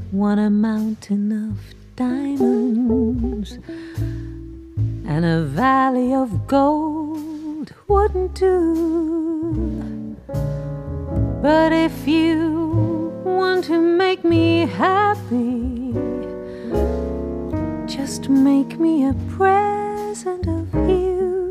want a mountain of diamonds, and a valley of gold wouldn't do. But if you want to make me happy, just make me a present of you.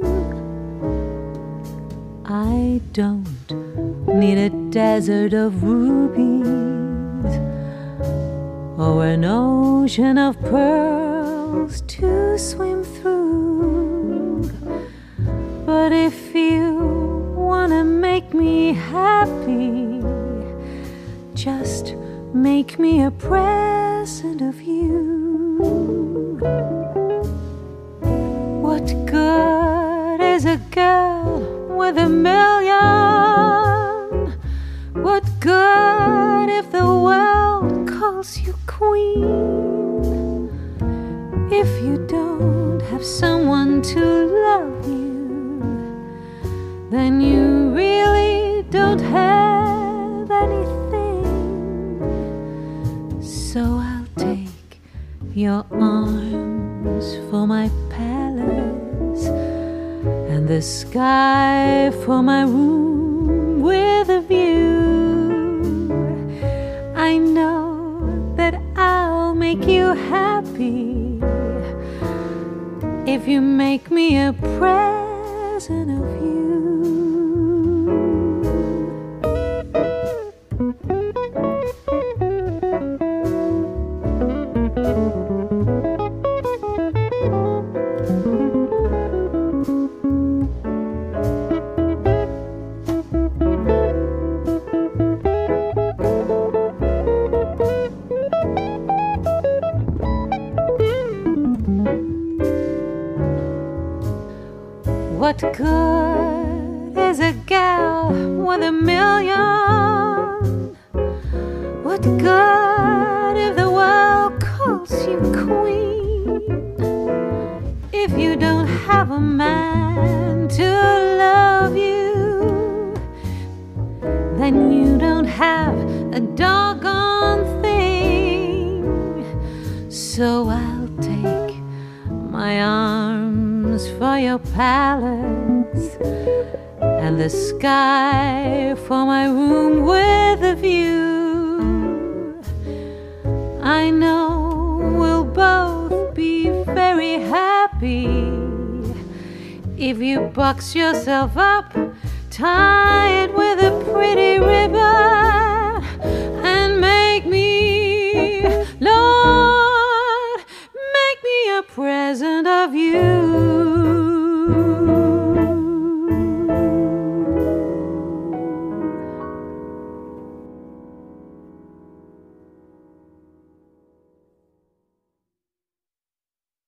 I don't need a desert of rubies or an ocean of pearls to swim through. But if you wanna make me happy, just make me a present of you. What good is a girl with a million? What good if the world calls you queen? If you don't have someone to love you, then you really don't have anything. So I'll take your arms for my palace, and the sky for my room with a view. I know that I'll make you happy if you make me a present of you. What good is a gal with a million? What good if the world calls you queen? If you don't have a man to love you, then you don't have a doggone thing. So I'll take my arms for your palace, and the sky for my room with a view. I know we'll both be very happy if you box yourself up, tie it with a pretty ribbon,